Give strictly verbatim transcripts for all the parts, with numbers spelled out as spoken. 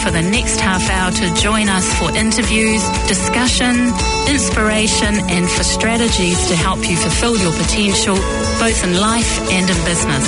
for the next half hour to join us for interviews, discussion, inspiration, and for strategies to help you fulfill your potential, both in life and in business.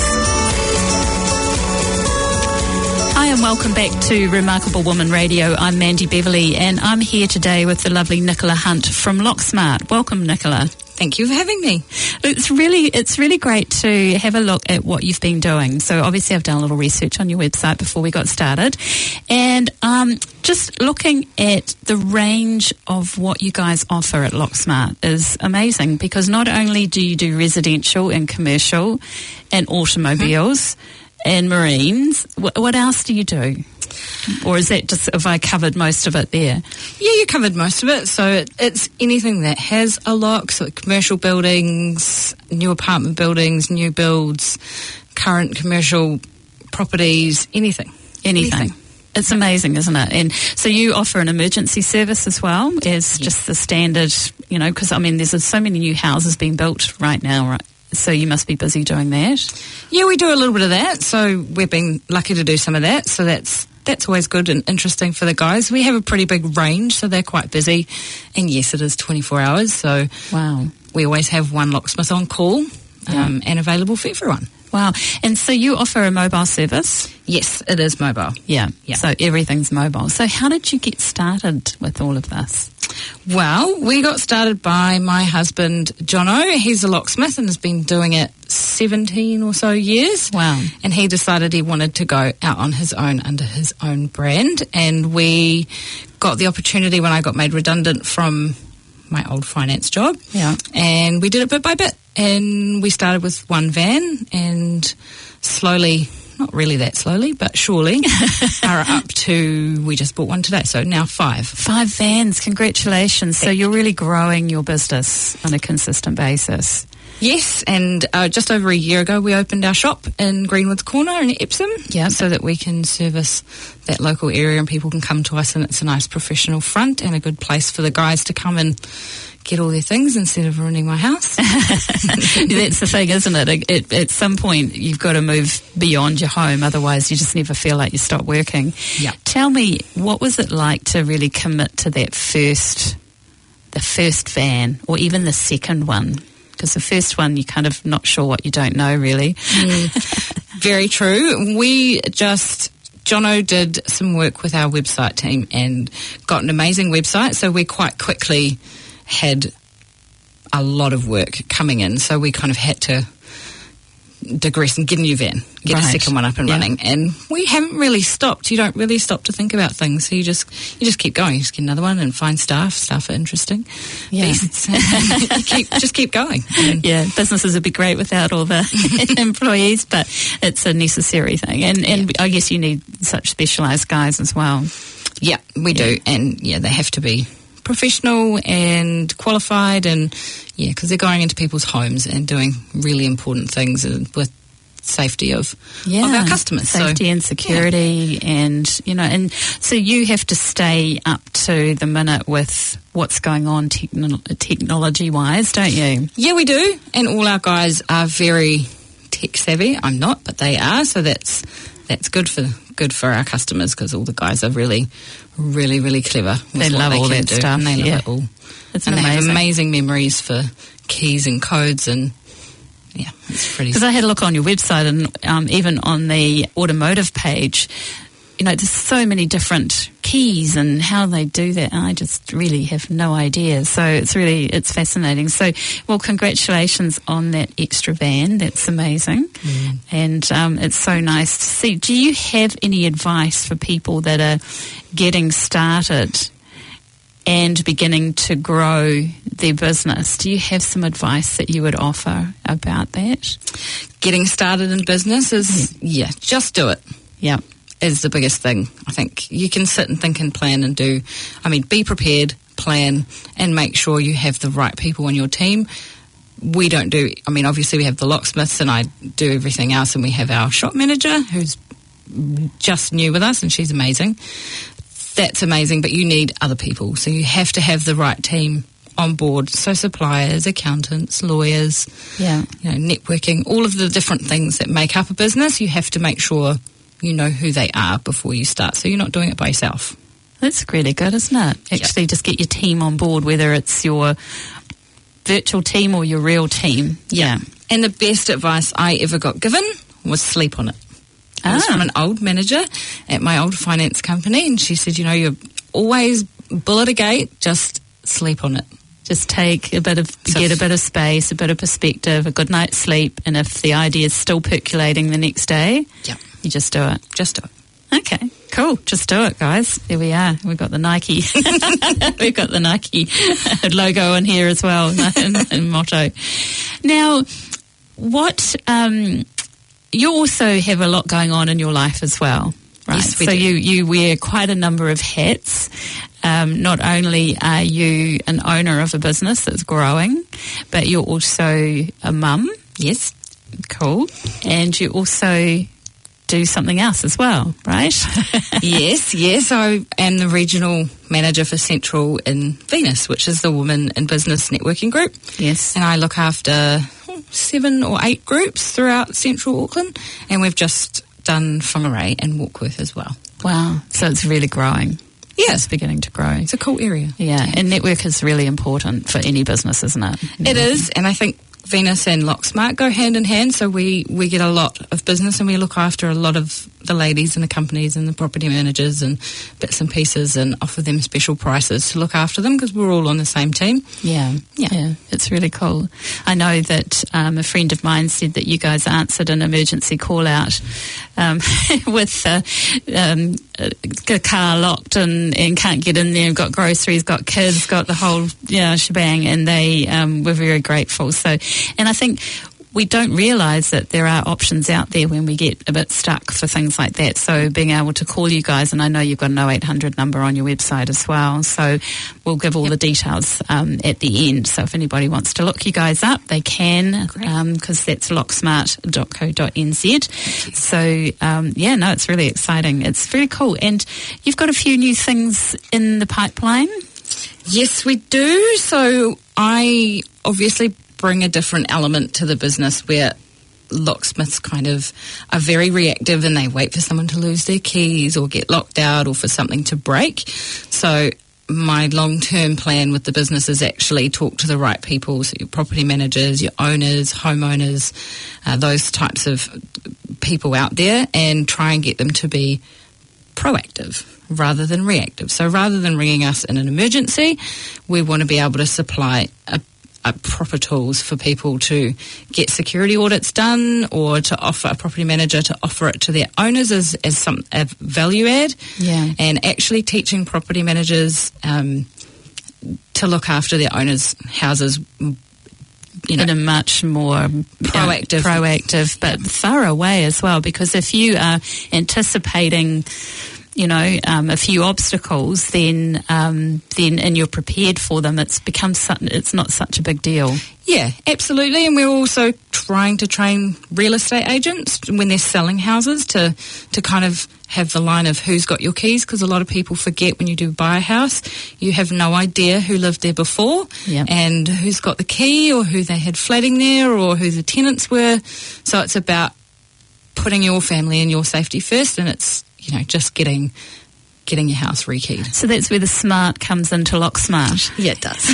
Hi and welcome back to Remarkable Woman Radio. I'm Mandy Beverley and I'm here today with the lovely Nicola Hunt from Locksmart. Welcome, Nicola. Thank you for having me. It's really, it's really great to have a look at what you've been doing. So obviously I've done a little research on your website before we got started, and um, just looking at the range of what you guys offer at Locksmart is amazing, because not only do you do residential and commercial and automobiles mm-hmm. and marines, what, what else do you do? Or is that just, have I covered most of it there? Yeah, you covered most of it. So it, it's anything that has a lock, so commercial buildings, new apartment buildings, new builds, current commercial properties, anything. Anything. anything. It's amazing, isn't it? And so you offer an emergency service as well as yes. just the standard, you know, because I mean there's so many new houses being built right now, right? So you must be busy doing that. Yeah, we do a little bit of that. So we've been lucky to do some of that. So that's that's always good and interesting for the guys. We have a pretty big range, so they're quite busy. And yes, it is twenty-four hours. So wow, we always have one locksmith on call yeah. um, and available for everyone. Wow. And so you offer a mobile service? Yes, it is mobile. Yeah. yeah. So everything's mobile. So how did you get started with all of this? Well, we got started by my husband, Jono. He's a locksmith and has been doing it seventeen or so years. Wow. And he decided he wanted to go out on his own under his own brand. And we got the opportunity when I got made redundant from my old finance job. Yeah. And we did it bit by bit. And we started with one van and slowly, not really that slowly, but surely, are up to, we just bought one today, so now five. Five vans, congratulations. So you're really growing your business on a consistent basis. Yes, and uh, just over a year ago we opened our shop in Greenwoods Corner in Epsom, yep. so that we can service that local area and people can come to us, and it's a nice professional front and a good place for the guys to come and get all their things instead of ruining my house. That's the thing, isn't it? It, it? At some point you've got to move beyond your home, otherwise you just never feel like you stop working. Yeah. Tell me, what was it like to really commit to that first, the first van, or even the second one? Because the first one, you're kind of not sure what you don't know, really. Mm, very true. We just, Jono did some work with our website team and got an amazing website, so we quite quickly had a lot of work coming in, so we kind of had to digress and get a new van, get right. a second one up and yeah. running, and we haven't really stopped. You don't really stop to think about things, so you just you just keep going. You just get another one and find staff. Staff are interesting. Yeah, you keep just keep going. And yeah, businesses would be great without all the employees, but it's a necessary thing, and and yeah. I guess you need such specialised guys as well. Yeah, we yeah. do, and yeah, they have to be professional and qualified, and yeah, because they're going into people's homes and doing really important things with safety of, yeah, of our customers. Safety so, and security, yeah. and you know, and so you have to stay up to the minute with what's going on techno- technology-wise, don't you? Yeah, we do, and all our guys are very tech savvy. I'm not, but they are, so that's that's good for good for our customers, because all the guys are really, really, really clever. They love they all that do, stuff. And they love yeah. it all. It's and amazing. They have amazing memories for keys and codes, and yeah, it's pretty. Because I had a look on your website, and um, even on the automotive page, you know, there's so many different keys and how they do that. And I just really have no idea. So it's really, it's fascinating. So, well, congratulations on that extra van. That's amazing. Mm. And um, it's so nice to see. Do you have any advice for people that are getting started and beginning to grow their business? Do you have some advice that you would offer about that? Getting started in business is, yeah, yeah just do it. Yeah. Is the biggest thing. I think you can sit and think and plan and do, I mean, be prepared, plan, and make sure you have the right people on your team. We don't do, I mean, obviously we have the locksmiths and I do everything else, and we have our shop manager who's just new with us, and she's amazing. That's amazing, but you need other people. So you have to have the right team on board. So suppliers, accountants, lawyers, yeah, you know, networking, all of the different things that make up a business, you have to make sure you know who they are before you start, so you're not doing it by yourself. That's really good, isn't it? Actually, yep. Just get your team on board, whether it's your virtual team or your real team. Yeah. Yep. And the best advice I ever got given was sleep on it. It ah. was from an old manager at my old finance company, and she said, you know, you're always bull at a gate, just sleep on it. Just take a bit of, So get a bit of space, a bit of perspective, a good night's sleep, and if the idea is still percolating the next day, yep. you just do it. Just do it. Okay, cool. Just do it, guys. There we are. We've got the Nike. We've got the Nike logo in here as well, and, and motto. Now, what um, you also have a lot going on in your life as well, right? Yes, we so do. you you wear quite a number of hats. Um, not only are you an owner of a business that's growing, but you're also a mum. Yes. Cool. And you also do something else as well, right? yes, yes. I am the regional manager for Central in Venus, which is the Women in Business Networking Group. Yes. And I look after seven or eight groups throughout Central Auckland, and we've just done Whangarei and Warkworth as well. Wow. So it's really growing. Yeah. It's beginning to grow. It's a cool area. Yeah. yeah. And network is really important for any business, isn't it? It yeah. is, and I think Venus and Locksmart go hand in hand, so we, we get a lot of business and we look after a lot of the ladies in the companies and the property managers and bits and pieces and offer them special prices to look after them because we're all on the same team. Yeah, yeah, yeah, it's really cool. I know that um, a friend of mine said that you guys answered an emergency call out um, with uh, um, a car locked and, and can't get in there, got groceries, got kids, got the whole you know, shebang, and they um, were very grateful. So, and I think we don't realise that there are options out there when we get a bit stuck for things like that. So being able to call you guys, and I know you've got an oh eight hundred number on your website as well, so we'll give all yep. the details um, at the end. So if anybody wants to look you guys up, they can, because um, that's locksmart dot co dot n z. So, um, yeah, no, it's really exciting. It's very cool. And you've got a few new things in the pipeline? Yes, we do. So I obviously bring a different element to the business where locksmiths kind of are very reactive and they wait for someone to lose their keys or get locked out or for something to break. So my long-term plan with the business is actually talk to the right people, so your property managers, your owners, homeowners, uh, those types of people out there, and try and get them to be proactive rather than reactive. So rather than ringing us in an emergency, we want to be able to supply a Uh, proper tools for people to get security audits done, or to offer a property manager to offer it to their owners as, as some a value add. Yeah. And actually teaching property managers um, to look after their owners' houses, you know, in a much more proactive, uh, proactive, but yeah. thorough way as well. Because if you are anticipating, you know, um, a few obstacles, then um, then and you're prepared for them, it's become such, it's not such a big deal. Yeah, absolutely. And we're also trying to train real estate agents when they're selling houses to to kind of have the line of who's got your keys, because a lot of people forget when you do buy a house, you have no idea who lived there before yep. and who's got the key or who they had flatting there or who the tenants were. So it's about putting your family and your safety first, and it's, you know, just getting getting your house rekeyed. So that's where the smart comes into Locksmart. Yeah, it does.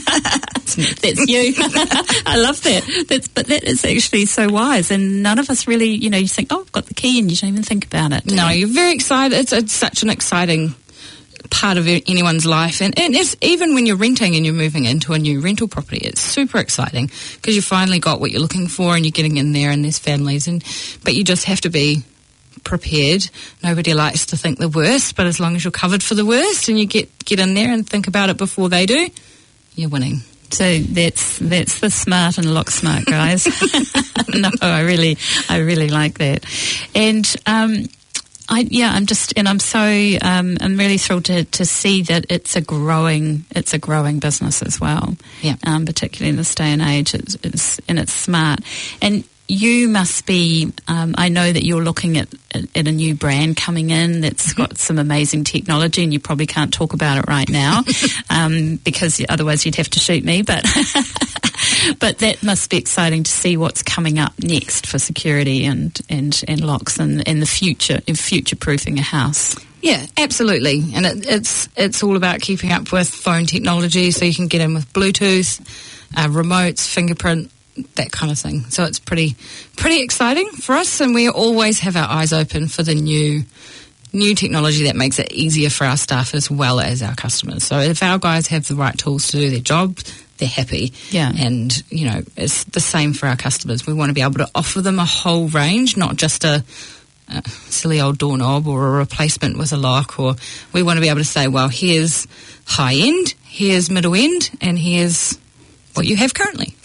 That's you. I love that. That's, but that is actually so wise, and none of us really, you know, you think, oh, I've got the key, and you don't even think about it. No, you? You're very excited. It's, it's such an exciting part of anyone's life, and, and it's, even when you're renting and you're moving into a new rental property, it's super exciting because you finally got what you're looking for and you're getting in there and there's families, and but you just have to be prepared. Nobody likes to think the worst, but as long as you're covered for the worst and you get, get in there and think about it before they do, you're winning. So that's that's the smart and Locksmart, guys. No, I really, I really like that. And um, I, yeah, I'm just, and I'm so, um, I'm really thrilled to, to see that it's a growing, it's a growing business as well. Yeah. Um, particularly in this day and age, it's, it's and it's smart. And you must be, um, I know that you're looking at, at, at a new brand coming in that's mm-hmm. got some amazing technology, and you probably can't talk about it right now um, because otherwise you'd have to shoot me. But But that must be exciting to see what's coming up next for security and, and, and locks and in the future, in future-proofing a house. Yeah, absolutely. And it, it's it's all about keeping up with phone technology, so you can get in with Bluetooth, uh, remotes, fingerprint, that kind of thing. So it's pretty pretty exciting for us, and we always have our eyes open for the new new technology that makes it easier for our staff as well as our customers. So if our guys have the right tools to do their job, they're happy. Yeah. And, you know, it's the same for our customers. We want to be able to offer them a whole range, not just a, a silly old doorknob or a replacement with a lock. Or we want to be able to say, well, here's high end, here's middle end, and here's what you have currently.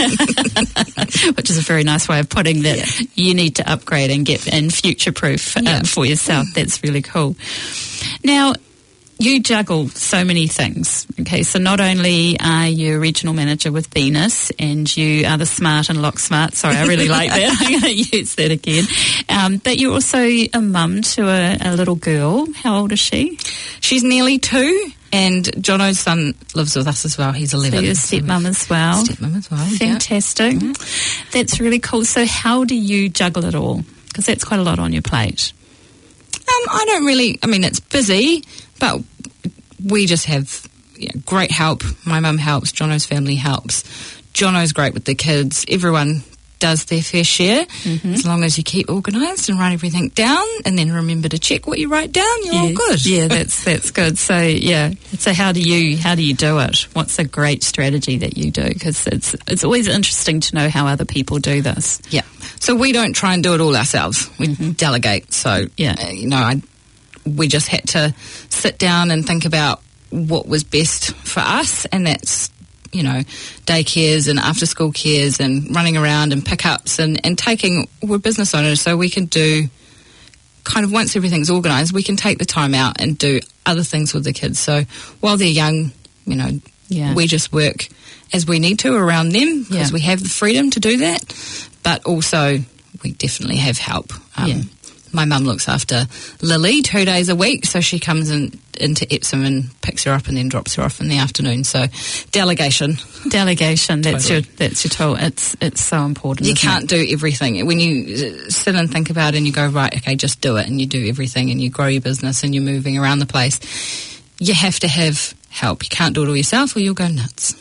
Which is a very nice way of putting that. Yeah. You need to upgrade and get in future-proof um, yeah. for yourself. That's really cool. Now, you juggle so many things. Okay, so not only are you a regional manager with Venus, and you are the smart and lock smart. Sorry, I really like that. I'm going to use that again. Um, but you're also a mum to a, a little girl. How old is she? She's nearly two. And Jono's son lives with us as well. He's eleven. So you're a stepmum as well. Stepmum as well. Fantastic. Yeah. That's really cool. So how do you juggle it all? Because that's quite a lot on your plate. Um, I don't really, I mean, it's busy, but we just have you know, great help. My mum helps. Jono's family helps. Jono's great with the kids. Everyone does their fair share. Mm-hmm. As long as you keep organised and write everything down, and then remember to check what you write down, you're yeah. all good. Yeah, that's that's good. So yeah, so how do you how do you do it? What's a great strategy that you do? Because it's it's always interesting to know how other people do this. Yeah. So we don't try and do it all ourselves. We mm-hmm. delegate. So yeah, uh, you know, I we just had to sit down and think about what was best for us, and that's you know, daycares and after-school cares and running around and pickups and, and taking, we're business owners, so we can do kind of, once everything's organised, we can take the time out and do other things with the kids. So while they're young, you know, yeah. we just work as we need to around them because yeah. we have the freedom to do that, but also we definitely have help. Um, yeah. My mum looks after Lily two days a week, so she comes in, into Epsom and picks her up and then drops her off in the afternoon. So delegation. Delegation, that's totally. your that's your tool. It's it's so important. You isn't can't it? do everything. When you sit and think about it and you go, right, okay, just do it, and you do everything and you grow your business and you're moving around the place, you have to have help. You can't do it all yourself or you'll go nuts.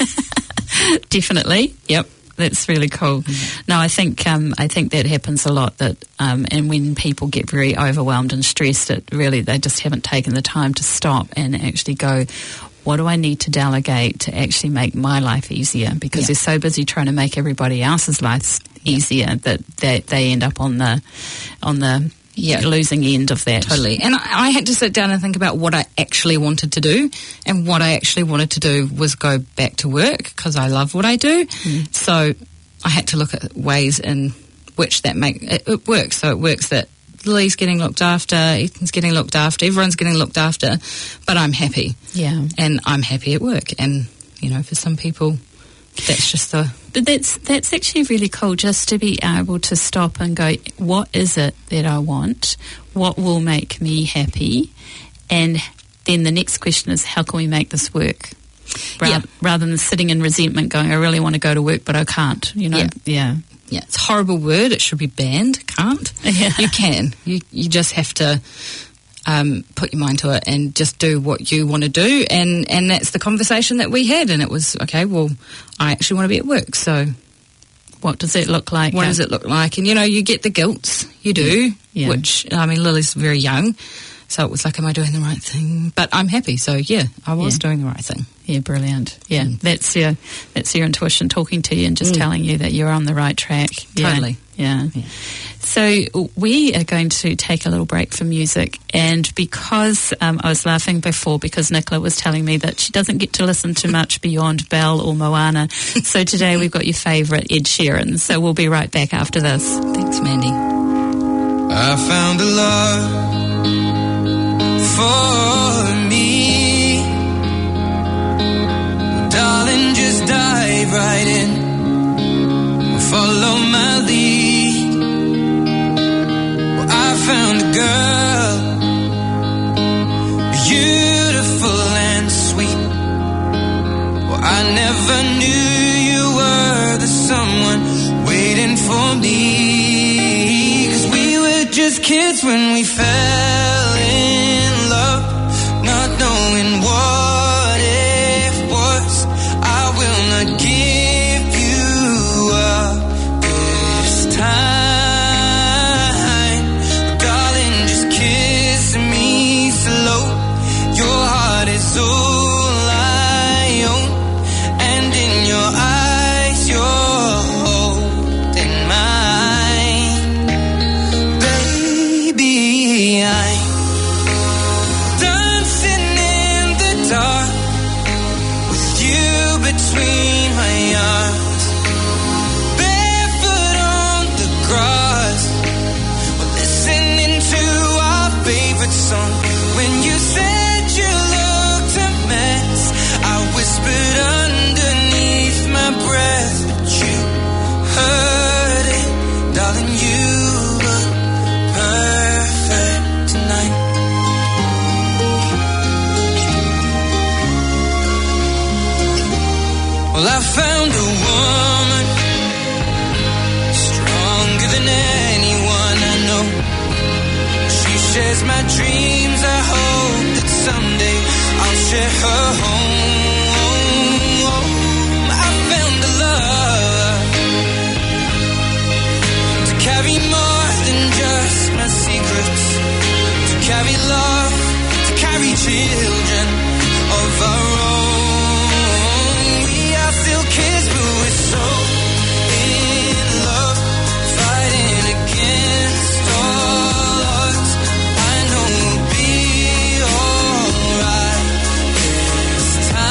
Definitely, yep. That's really cool. Mm-hmm. No, I think um, I think that happens a lot. That um, and when people get very overwhelmed and stressed, it really they just haven't taken the time to stop and actually go, what do I need to delegate to actually make my life easier? Because yeah. they're so busy trying to make everybody else's life easier yeah. that they, they end up on the on the yeah. losing end of that. Totally. And I, I had to sit down and think about what I actually wanted to do, and what I actually wanted to do was go back to work because I love what I do. Mm. So I had to look at ways in which that make it, it works. So it works that Lily's getting looked after, Ethan's getting looked after, everyone's getting looked after, but I'm happy. Yeah. And I'm happy at work. And, you know, for some people, that's just the... But that's that's actually really cool, just to be able to stop and go, what is it that I want? What will make me happy? And then the next question is, how can we make this work? Rather, yeah. rather than sitting in resentment going, I really want to go to work, but I can't, you know? Yeah. Yeah. Yeah, it's a horrible word. It should be banned. Can't. Yeah. You can. You, you just have to... Um, put your mind to it and just do what you want to do, and, and that's the conversation that we had, and it was, okay, well, I actually want to be at work, so what does it look like? What uh, does it look like? And, you know, you get the guilt, you do, yeah. which, I mean, Lily's very young, so it was like, am I doing the right thing? But I'm happy, so yeah, I was yeah. doing the right thing. Yeah, brilliant. Yeah, mm. that's your that's your intuition talking to you and just mm. telling you that you're on the right track. Totally. Yeah. yeah. yeah. So we are going to take a little break for music, and because um, I was laughing before because Nicola was telling me that she doesn't get to listen to much beyond Belle or Moana, so today we've got your favourite, Ed Sheeran. So we'll be right back after this. Thanks, Mandy. I found a love for me, well, darling, just dive right in, follow my lead. I found a girl, beautiful and sweet. Well, I never knew you were the someone waiting for me. 'Cause we were just kids when we fell in love, not knowing what it was. I will not give you up this time, darling, just kiss me slow. Your heart is all I own, and in your eyes you're holding mine. Baby, I'm dancing in the dark with you between my arms, barefoot on the grass, we're listening to our favorite song. When you said you looked a mess, I whispered underneath my breath, but you heard it, darling, you look perfect tonight. Well, I found a woman stronger than anyone I know. She shares my dreams. I hope that someday I'll share her home. I found a love to carry more than just my secrets, to carry love, to carry children of our own. We are still kids, but we're so in love, fighting against all odds. I know we'll be alright this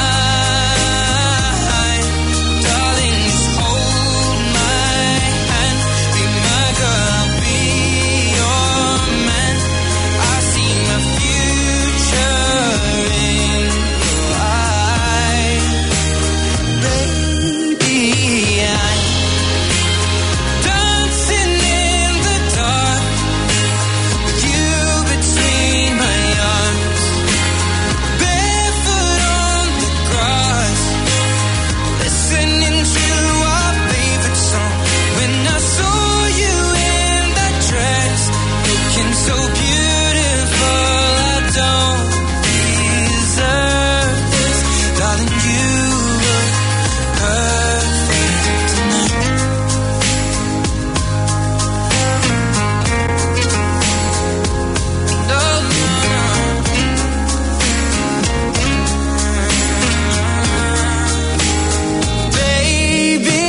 time, darling, just hold my hand, be my girl, I'll be your man. I see my future in your eyes. Baby, I'm dancing in the dark with you between my arms, barefoot on the grass, listening to our favorite song. When I saw you in that dress, looking so beautiful, I don't deserve this, darling, you look perfect tonight. No, no, no. Baby,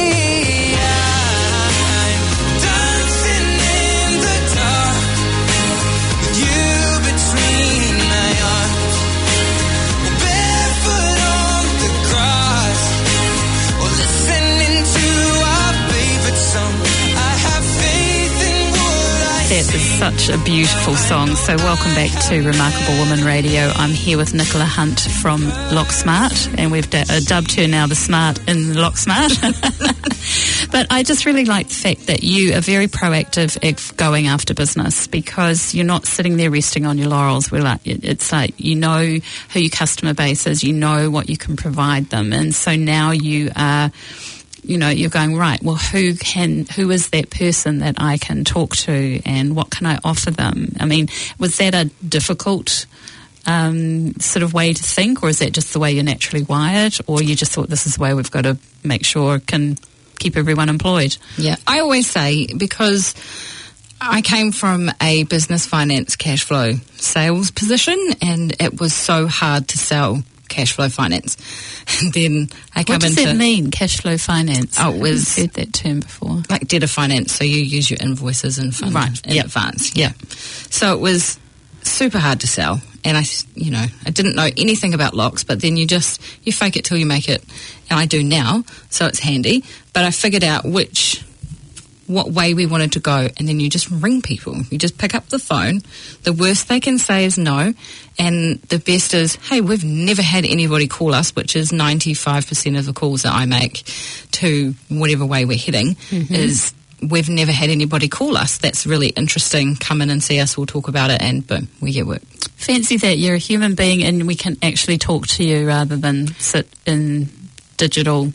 I'm dancing in the dark with you between my arms, barefoot on the grass, or listening to our favorite song. I have faith in what I That see. is such a beautiful song. So welcome back to Remarkable Woman Radio. I'm here with Nicola Hunt from LockSmart, and we've d- uh, dubbed her now the Smart in LockSmart. But I just really like the fact that you are very proactive at going after business, because you're not sitting there resting on your laurels. We're like, it- it's like you know who your customer base is, you know what you can provide them, and so now you are, you know, you're going, right, well, who can, who is that person that I can talk to, and what can I offer them? I mean, was that a difficult um, sort of way to think, or is that just the way you're naturally wired, or you just thought this is the way we've got to make sure can keep everyone employed? Yeah, I always say, because I came from a business finance cash flow sales position, and it was so hard to sell cash flow finance. And then I come What does into that mean, cash flow finance? Oh, it was- I haven't heard that term before. like debtor finance, so you use your invoices and fund Right, in yep. advance. Yeah. So it was super hard to sell, and I, you know, I didn't know anything about locks, but then you just, you fake it till you make it, and I do now, so it's handy. But I figured out which, what way we wanted to go, and then you just ring people. You just pick up the phone. The worst they can say is no, and the best is, hey, we've never had anybody call us, which is ninety-five percent of the calls that I make to whatever way we're heading, mm-hmm. is we've never had anybody call us. That's really interesting. Come in and see us, we'll talk about it, and boom, we get work. Fancy that. You're a human being and we can actually talk to you rather than sit in digital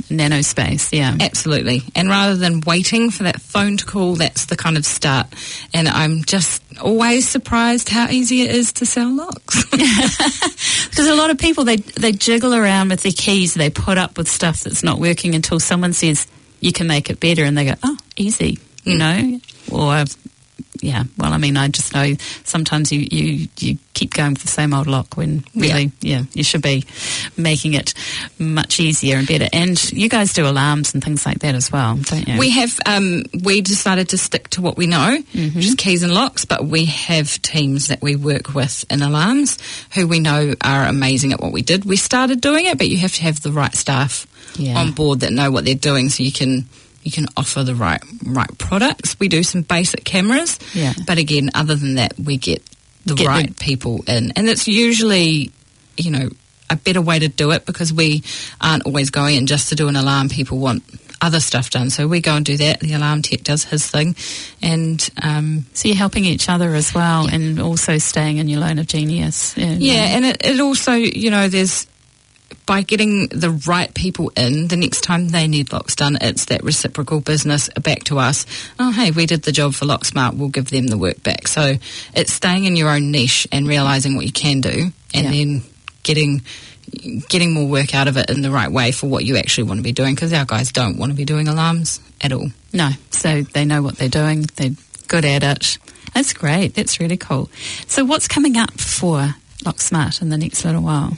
nanospace, yeah. Absolutely. And rather than waiting for that phone to call, that's the kind of start. And I'm just always surprised how easy it is to sell locks. Because a lot of people, they they jiggle around with their keys, they put up with stuff that's not working until someone says, you can make it better, and they go, oh, easy, you mm. know? Or, yeah, well, I mean, I just know sometimes you, you, you keep going with the same old lock when really, yeah. yeah, you should be making it much easier and better. And you guys do alarms and things like that as well, don't you? We have, um, we decided to stick to what we know, mm-hmm. which is keys and locks, but we have teams that we work with in alarms who we know are amazing at what we did. We started doing it, but you have to have the right staff yeah. on board that know what they're doing so you can... you can offer the right right products. We do some basic cameras, yeah. but again, other than that, we get the get right the- people in. And it's usually, you know, a better way to do it because we aren't always going in just to do an alarm. People want other stuff done. So we go and do that. The alarm tech does his thing. And um, so you're helping each other as well yeah. and also staying in your lane of genius. Yeah, yeah and it, it also, you know, there's by getting the right people in, the next time they need locks done, it's that reciprocal business back to us. Oh, hey, we did the job for Locksmart, we'll give them the work back. So it's staying in your own niche and realising what you can do and yeah. then getting getting more work out of it in the right way for what you actually want to be doing, because our guys don't want to be doing alarms at all. No, so they know what they're doing, they're good at it. That's great, that's really cool. So what's coming up for Locksmart in the next little while?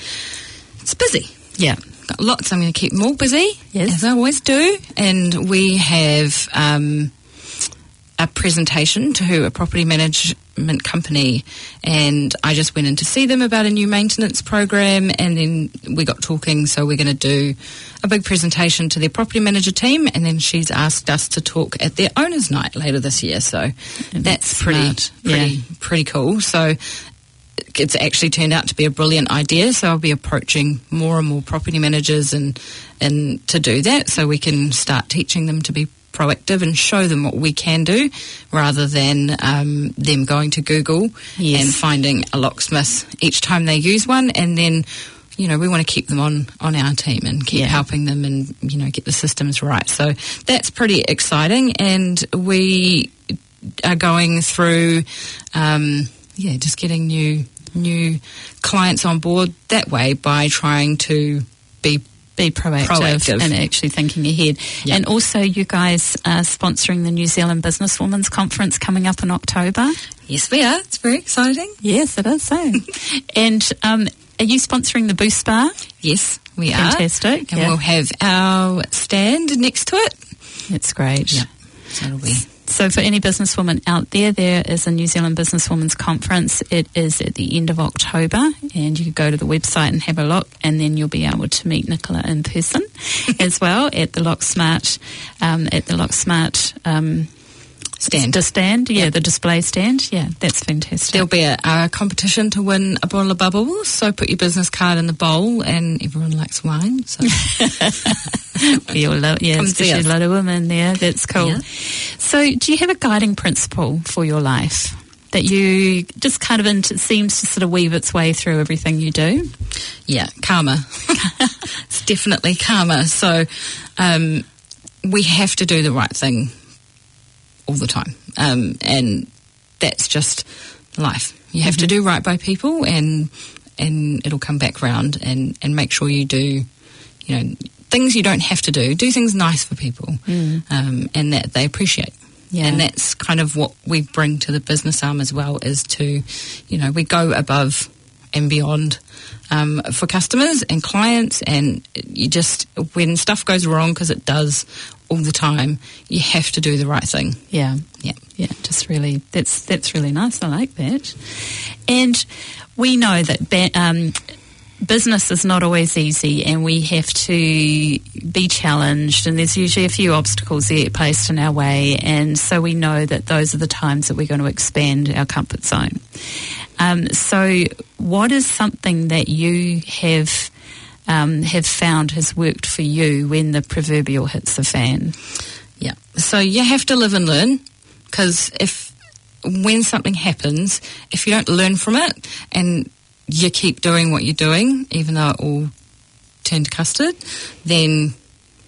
It's busy. Yeah. Got lots. I'm going to keep them all busy, yes. as I always do. And we have um, a presentation to a property management company, and I just went in to see them about a new maintenance program, and then we got talking, so we're going to do a big presentation to their property manager team, and then she's asked us to talk at their owners' night later this year. So and that's pretty, smart. pretty, yeah. pretty cool. So it's actually turned out to be a brilliant idea, so I'll be approaching more and more property managers and and to do that, so we can start teaching them to be proactive and show them what we can do, rather than um, them going to Google yes. and finding a locksmith each time they use one, and then, you know, we want to keep them on, on our team and keep yeah. helping them and, you know, get the systems right. So that's pretty exciting, and we are going through... Um, yeah, just getting new new clients on board that way by trying to be be proactive, proactive. and actually thinking ahead. Yep. And also you guys are sponsoring the New Zealand Businesswomen's Conference coming up in October. Yes, we are. It's very exciting. Yes, it is. So. And um, are you sponsoring the Boost Bar? Yes, we Fantastic, are. And yeah. we'll have our stand next to it. That's great. Yeah, so it'll be... So for any businesswoman out there, there is a New Zealand Businesswomen's Conference. It is at the end of October, and you can go to the website and have a look, and then you'll be able to meet Nicola in person as well at the Locksmart, um, at the Locksmart um, stand. The stand, yeah, yep. the display stand. Yeah, that's fantastic. There'll be a, a competition to win a bottle of bubbles, so put your business card in the bowl, and everyone likes wine, so... we all love, yeah, Come especially a lot of women there. That's cool. Yeah. So do you have a guiding principle for your life that you just kind of int- seems to sort of weave its way through everything you do? Yeah, karma. It's definitely karma. So um, we have to do the right thing all the time. Um, and that's just life. You have mm-hmm. to do right by people, and and it'll come back round, and, and make sure you do, you know, things you don't have to do. Do things nice for people, mm. um, and that they appreciate. Yeah. And that's kind of what we bring to the business arm as well, is to, you know, we go above and beyond um, for customers and clients, and you just, when stuff goes wrong, because it does all the time, you have to do the right thing. Yeah. Yeah. Yeah, just really, that's that's really nice. I like that. And we know that ba- um, business is not always easy, and we have to be challenged, and there's usually a few obstacles that get placed in our way, and so we know that those are the times that we're going to expand our comfort zone. Um, so what is something that you have um, have found has worked for you when the proverbial hits the fan? Yeah, so you have to live and learn, because if when something happens, if you don't learn from it and you keep doing what you're doing, even though it all turned to custard, then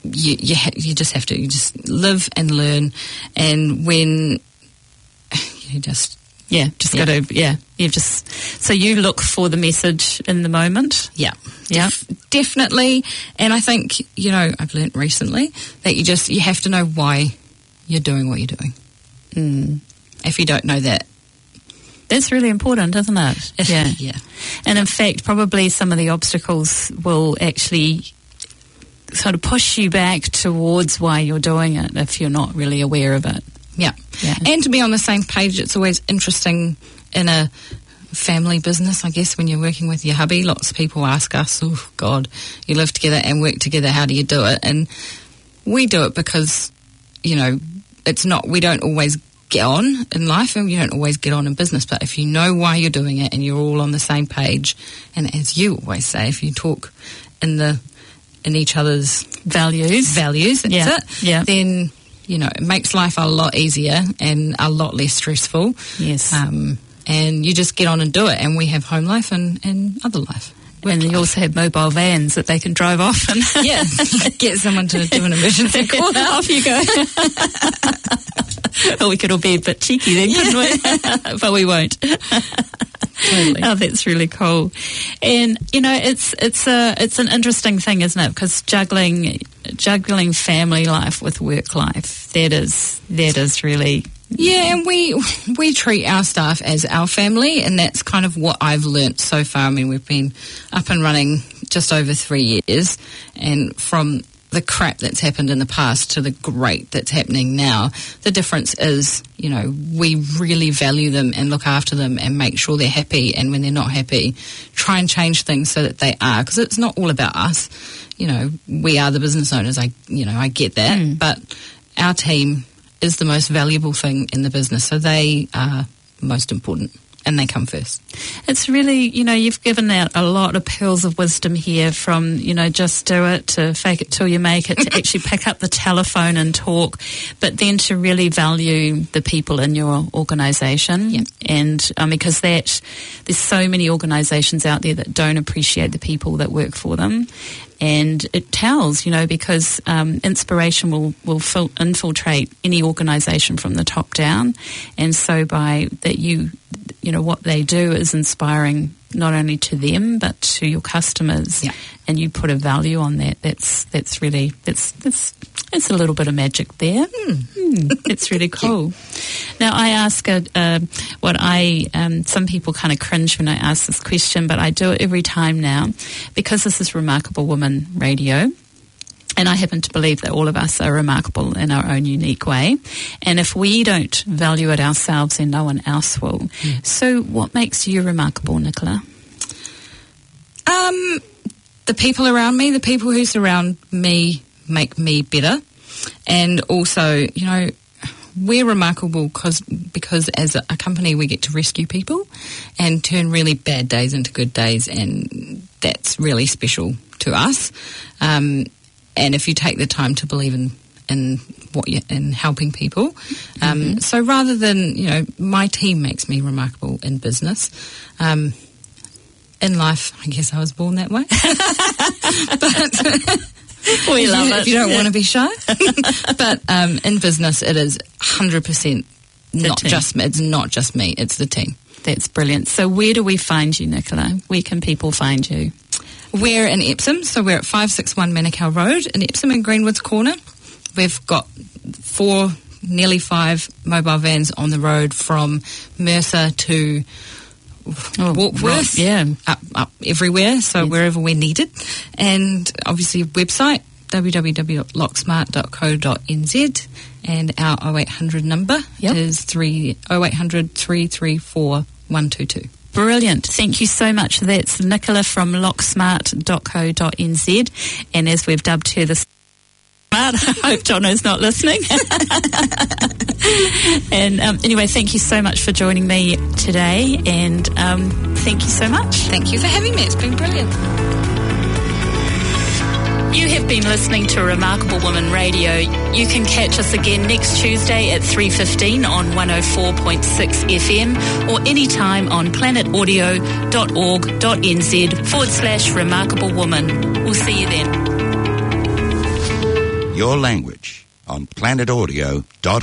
you you, ha- you just have to you just live and learn, and when you just Yeah, just Yeah. got to, yeah, you just, so you look for the message in the moment. yeah Yeah. def- definitely. And I think, you know, I've learnt recently that you just you have to know why you're doing what you're doing. Mm. If you don't know that, That's really important, isn't it? if, Yeah. yeah. And in fact, probably some of the obstacles will actually sort of push you back towards why you're doing it if you're not really aware of it. Yeah. Yeah. And to be on the same page, it's always interesting in a family business, I guess, when you're working with your hubby. Lots of people ask us, oh, God, you live together and work together, how do you do it? And we do it because, you know, it's not, we don't always get on in life and you don't always get on in business. But if you know why you're doing it and you're all on the same page, and as you always say, if you talk in the in each other's Values. values, that's Yeah, it, yeah. then, you know, it makes life a lot easier and a lot less stressful. Yes. Um, and you just get on and do it. And we have home life and, and other life. And you also have mobile vans that they can drive off and Yeah, get someone to do an emergency call. off you go. Or we could all be a bit cheeky then, couldn't we? But we won't. Totally. Oh, that's really cool. And you know, it's it's a it's an interesting thing, isn't it? Because juggling juggling family life with work life, that is that is really Yeah, and we we treat our staff as our family, and that's kind of what I've learnt so far. I mean, we've been up and running just over three years, and from the crap that's happened in the past to the great that's happening now, the difference is, you know, we really value them and look after them and make sure they're happy, and when they're not happy, try and change things so that they are, because it's not all about us. You know, we are the business owners, I, you know, I get that, Mm. but our team is the most valuable thing in the business, so they are most important and they come first. It's really, you know, you've given out a lot of pearls of wisdom here, from, you know, just do it to fake it till you make it, to actually pick up the telephone and talk, but then to really value the people in your organisation. Yeah. And um, because that, there's so many organisations out there that don't appreciate the people that work for them. And it tells, you know, because um, inspiration will, will fil- infiltrate any organisation from the top down. And so by that you, you know, what they do is inspiring not only to them but to your customers. Yeah. And you put a value on that. That's that's really, that's, that's, it's a little bit of magic there. Mm. It's really cool. Now, I ask a, uh, what I, um, some people kind of cringe when I ask this question, but I do it every time now, because this is Remarkable Woman Radio. And I happen to believe that all of us are remarkable in our own unique way. And if we don't value it ourselves, then no one else will. Mm. So what makes you remarkable, Nicola? Um, the people around me, the people who surround me make me better. And also, you know, we're remarkable cause, because as a, a company we get to rescue people and turn really bad days into good days, and that's really special to us. Um, and if you take the time to believe in in what you in helping people, um, mm-hmm. so rather than, you know, my team makes me remarkable in business. Um, in life, I guess I was born that way. But we love you, it. If you don't yeah. want to be shy. But um, in business, it is one hundred percent not team. just it's not just me, it's the team. That's brilliant. So where do we find you, Nicola? Where can people find you? We're in Epsom, so we're at five sixty-one Manukau Road in Epsom in Greenwoods Corner. We've got four, nearly five mobile vans on the road from Mercer to Oh, Warkworth, right, yeah. up, up everywhere, so yes. wherever we're needed. And obviously website, w w w dot locksmart dot co dot n z, and our oh eight hundred number yep. is three oh eight hundred, three three four, one two two. Brilliant. Thank you so much. That's Nicola from locksmart dot co dot n z, and as we've dubbed her this I hope Jono's not listening. And um, anyway, thank you so much for joining me today, and um, thank you so much. Thank you for having me. It's been brilliant. You have been listening to Remarkable Woman Radio. You can catch us again next Tuesday at three fifteen on one oh four point six F M, or anytime on planetaudio dot org dot n z forward slash Remarkable Woman. We'll see you then. your language on planet audio dot